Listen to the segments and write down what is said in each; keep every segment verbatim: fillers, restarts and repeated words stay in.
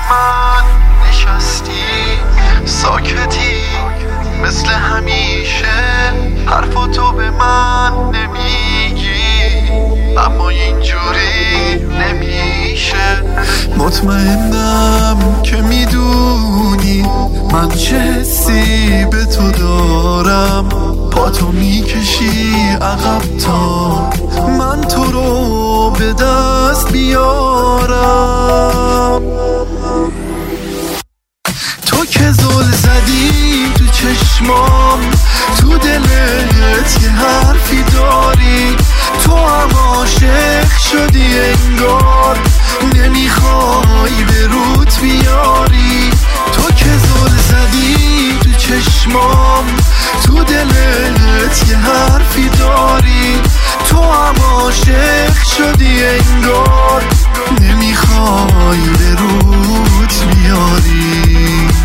من نشستی ساکتی مثل همیشه، حرفاتو به من نمیگی اما اینجوری نمیشه. مطمئنم که میدونی من چه حسی به تو دارم، پاتو میکشی عقب تا من تو رو به دست بیارم. تو که زل زدی تو چشمام، تو دلت یه حرفی داری، تو هم عاشق شدی انگار، نمیخوای به روت بیاری. تو که زل زدی تو چشمام، تو دلت یه حرفی داری، تو هم عاشق شدی انگار، نمیخوای به روت بیاری.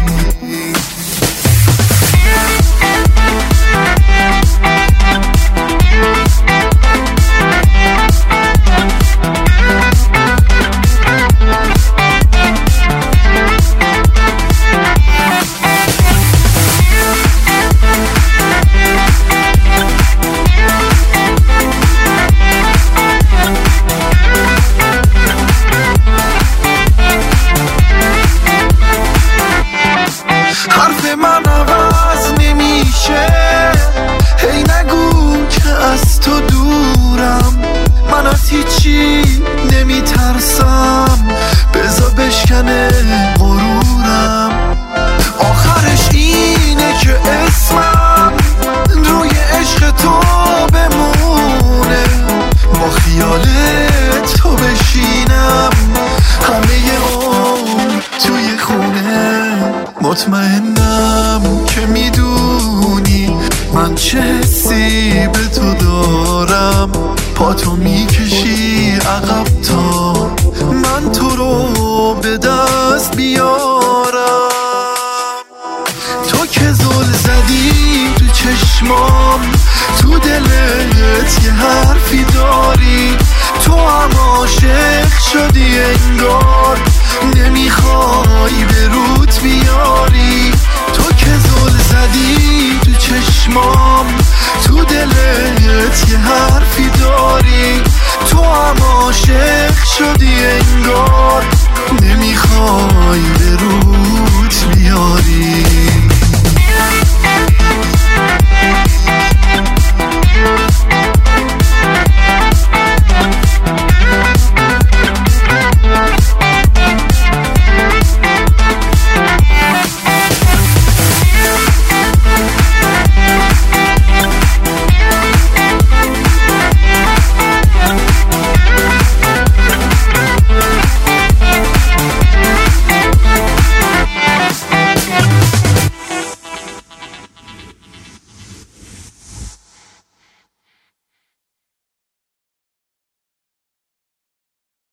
حرف من عوض نمیشه، هی نگو که از تو دورم، من از هیچی نمیترسم، بذار بشکنه غرورم. آخرش اینه که اسمم روی عشق تو بمونه، با خیال تو بشینم همه عمر توی خونه. مطمئنم که میدونی من چه حسی به تو دارم، پاتو میکشی عقب تا من تو رو به دست بیارم. تو که زل زدی تو چشمام، تو دلت یه حرفی داری، تو هم عاشق شدی انگار، نمیخوای به روت بیاری. تو که زل زدی تو چشمام، تو دلت یه حرفی داری، تو هم عاشق شدی انگار،